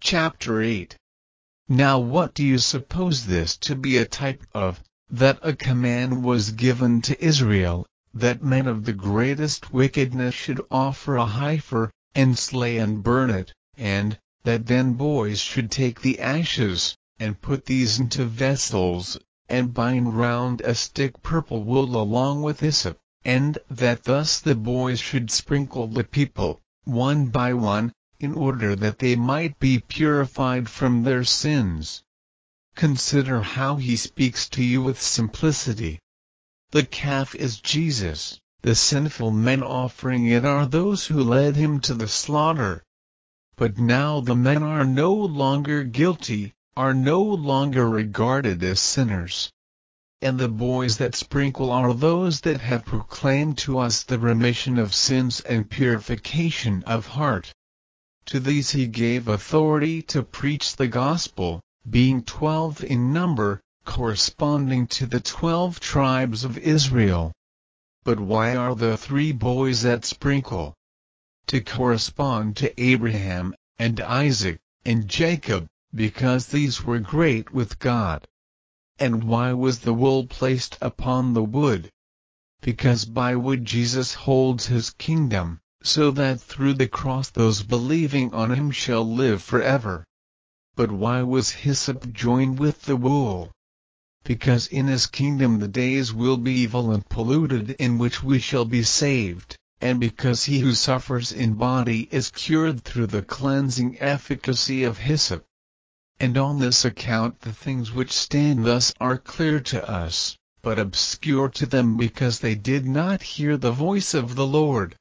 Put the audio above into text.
Chapter 8. Now what do you suppose this to be a type of? That a command was given to Israel, that men of the greatest wickedness should offer a heifer, and slay and burn it, and that then boys should take the ashes, and put these into vessels, and bind round a stick purple wool along with hyssop, and that thus the boys should sprinkle the people, one by one, in order that they might be purified from their sins. Consider how he speaks to you with simplicity. The calf is Jesus, the sinful men offering it are those who led him to the slaughter. But now the men are no longer guilty, are no longer regarded as sinners. And the boys that sprinkle are those that have proclaimed to us the remission of sins and purification of heart. To these he gave authority to preach the gospel, being 12 in number, corresponding to the 12 tribes of Israel. But why are the 3 boys that sprinkle? To correspond to Abraham, and Isaac, and Jacob, because these were great with God. And why was the wool placed upon the wood? Because by wood Jesus holds his kingdom, so that through the cross those believing on him shall live forever. But why was hyssop joined with the wool? Because in his kingdom the days will be evil and polluted in which we shall be saved, and because he who suffers in body is cured through the cleansing efficacy of hyssop. And on this account the things which stand thus are clear to us, but obscure to them because they did not hear the voice of the Lord.